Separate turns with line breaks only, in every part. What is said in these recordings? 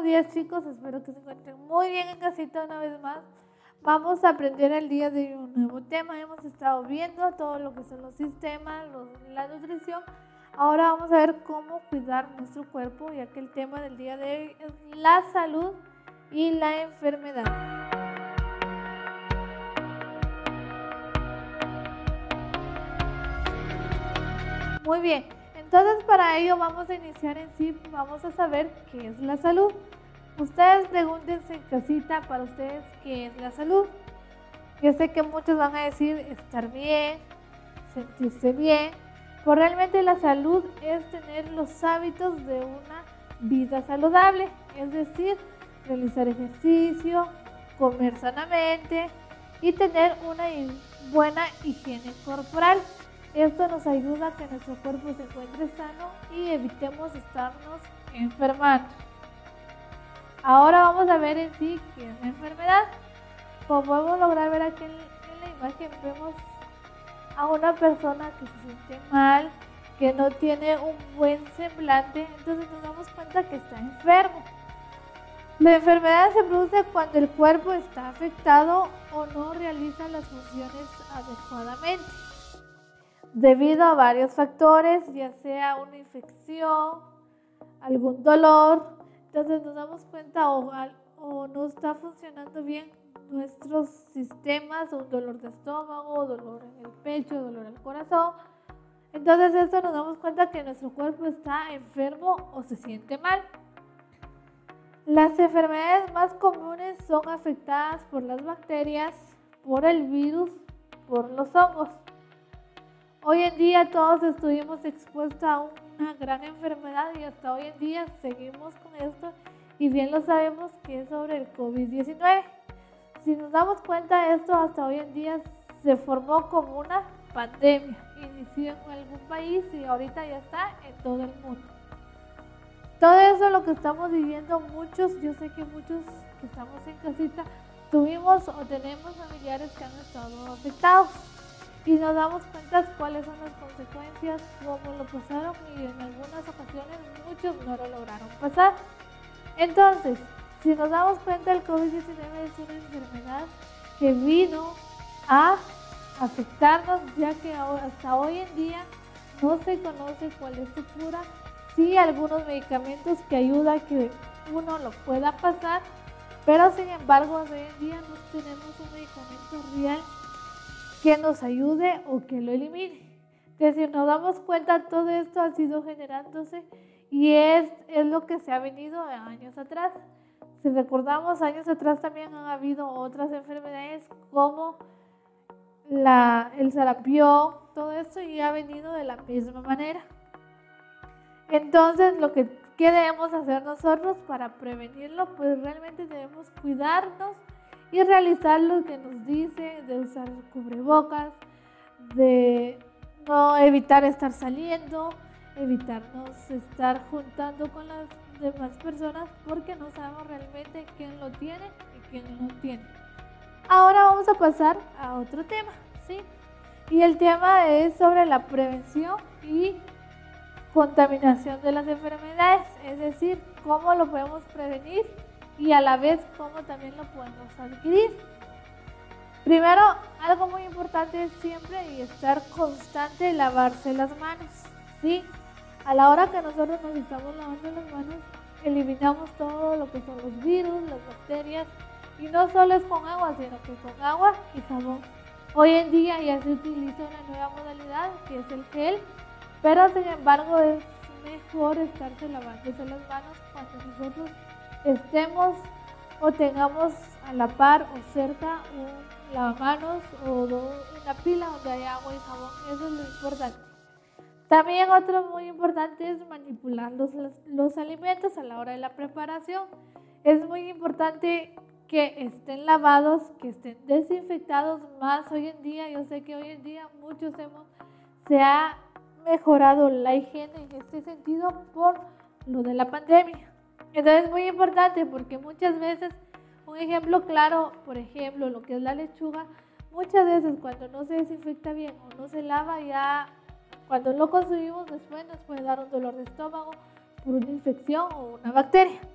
buenos días, chicos, espero que se encuentren muy bien en casita una vez más. Vamos a aprender el día de hoy un nuevo tema. Hemos estado viendo todo lo que son los sistemas, la nutrición. Ahora vamos a ver cómo cuidar nuestro cuerpo, ya que el tema del día de hoy es la salud y la enfermedad. Muy bien, entonces para ello vamos a iniciar en sí, vamos a saber qué es la salud. Ustedes pregúntense en casita para ustedes qué es la salud. Yo sé que muchos van a decir estar bien, sentirse bien, pero realmente la salud es tener los hábitos de una vida saludable, es decir, realizar ejercicio, comer sanamente y tener una buena higiene corporal. Esto nos ayuda a que nuestro cuerpo se encuentre sano y evitemos estarnos enfermando. Ahora vamos a ver en sí qué es la enfermedad. Como podemos lograr ver aquí en la imagen, vemos a una persona que se siente mal, que no tiene un buen semblante, entonces nos damos cuenta que está enfermo. La enfermedad se produce cuando el cuerpo está afectado o no realiza las funciones adecuadamente, debido a varios factores, ya sea una infección, algún dolor. Entonces nos damos cuenta o no está funcionando bien nuestros sistemas, un dolor de estómago, dolor en el pecho, dolor al corazón. Entonces esto nos damos cuenta que nuestro cuerpo está enfermo o se siente mal. Las enfermedades más comunes son afectadas por las bacterias, por el virus, por los hongos. Hoy en día todos estuvimos expuestos a una gran enfermedad y hasta hoy en día seguimos con esto y bien lo sabemos que es sobre el COVID-19. Si nos damos cuenta, esto hasta hoy en día se formó como una pandemia. Inició en algún país y ahorita ya está en todo el mundo. Todo eso es lo que estamos viviendo muchos, yo sé que muchos que estamos en casita tuvimos o tenemos familiares que han estado afectados. Y nos damos cuenta cuáles son las consecuencias, cómo lo pasaron y en algunas ocasiones muchos no lo lograron pasar. Entonces, si nos damos cuenta, el COVID-19 es una enfermedad que vino a afectarnos, ya que hasta hoy en día no se conoce cuál es su cura. Sí, algunos medicamentos que ayudan a que uno lo pueda pasar, pero sin embargo, hoy en día no tenemos un medicamento real que nos ayude o que lo elimine. Entonces, si nos damos cuenta, todo esto ha sido generándose y es lo que se ha venido años atrás. Si recordamos, años atrás también han habido otras enfermedades como el sarampión, todo esto y ha venido de la misma manera. Entonces, lo que debemos hacer nosotros para prevenirlo, pues realmente debemos cuidarnos y realizar lo que nos dice de usar cubrebocas, de no evitar estar saliendo, evitarnos estar juntando con las demás personas porque no sabemos realmente quién lo tiene y quién no lo tiene. Ahora vamos a pasar a otro tema, ¿sí? Y el tema es sobre la prevención y contaminación de las enfermedades, es decir, cómo lo podemos prevenir y a la vez cómo también lo podemos adquirir. Primero, algo muy importante es siempre y estar constante lavarse las manos, ¿sí? A la hora que nosotros nos estamos lavando las manos, eliminamos todo lo que son los virus, las bacterias, y no solo es con agua, sino que con agua y jabón. Hoy en día ya se utiliza una nueva modalidad que es el gel, pero sin embargo es mejor estarse lavándose las manos cuando nosotros estemos o tengamos a la par o cerca un lavamanos o una pila donde haya agua y jabón. Eso es lo importante. También otro muy importante es manipular los alimentos a la hora de la preparación. Es muy importante que estén lavados, que estén desinfectados más hoy en día. Yo sé que hoy en día se ha mejorado la higiene en este sentido por lo de la pandemia. Entonces es muy importante porque muchas veces, un ejemplo claro, por ejemplo, lo que es la lechuga, muchas veces cuando no se desinfecta bien o no se lava, ya cuando lo consumimos después nos puede dar un dolor de estómago por una infección o una bacteria.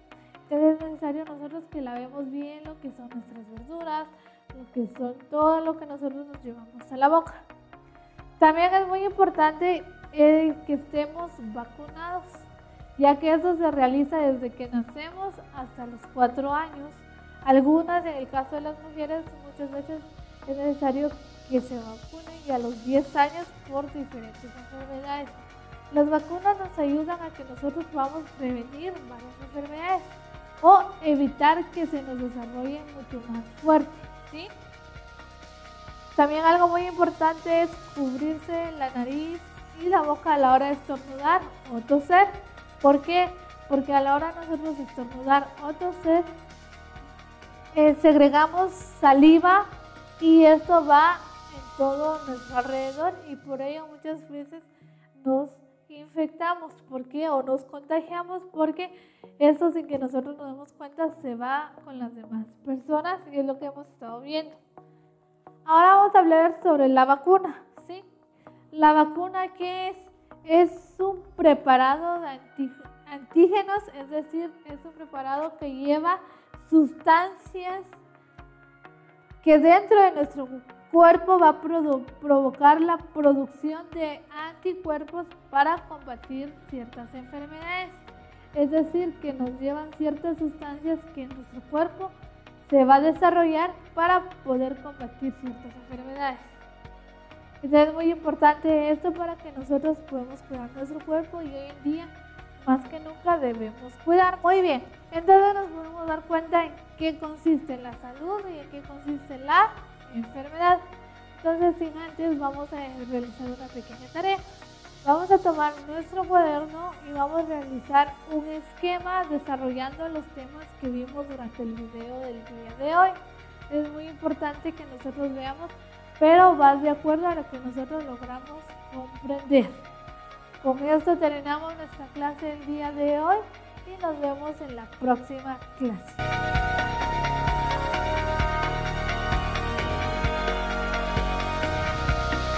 Entonces es necesario nosotros que lavemos bien lo que son nuestras verduras, lo que son todo lo que nosotros nos llevamos a la boca. También es muy importante que estemos vacunados, ya que eso se realiza desde que nacemos hasta los 4 años. Algunas, en el caso de las mujeres, muchas veces es necesario que se vacunen y a los 10 años por diferentes enfermedades. Las vacunas nos ayudan a que nosotros podamos prevenir varias enfermedades o evitar que se nos desarrollen mucho más fuerte, ¿sí? También algo muy importante es cubrirse la nariz y la boca a la hora de estornudar o toser. ¿Por qué? Porque a la hora de nosotros estornudar o toser, segregamos saliva y esto va en todo nuestro alrededor y por ello muchas veces nos infectamos. ¿Por qué? O nos contagiamos porque esto, sin que nosotros nos demos cuenta, se va con las demás personas y es lo que hemos estado viendo. Ahora vamos a hablar sobre la vacuna, ¿sí? La vacuna, ¿qué es? Es un preparado de antígenos, es decir, es un preparado que lleva sustancias que dentro de nuestro cuerpo va a provocar la producción de anticuerpos para combatir ciertas enfermedades. Es decir, que nos llevan ciertas sustancias que en nuestro cuerpo se va a desarrollar para poder combatir ciertas enfermedades. Entonces es muy importante esto para que nosotros podamos cuidar nuestro cuerpo y hoy en día más que nunca debemos cuidar. Muy bien, entonces nos podemos dar cuenta en qué consiste la salud y en qué consiste la enfermedad. Entonces, sin antes, vamos a realizar una pequeña tarea. Vamos a tomar nuestro cuaderno y vamos a realizar un esquema desarrollando los temas que vimos durante el video del día de hoy. Es muy importante que nosotros veamos, pero va de acuerdo a lo que nosotros logramos comprender. Con esto terminamos nuestra clase del día de hoy y nos vemos en la próxima clase.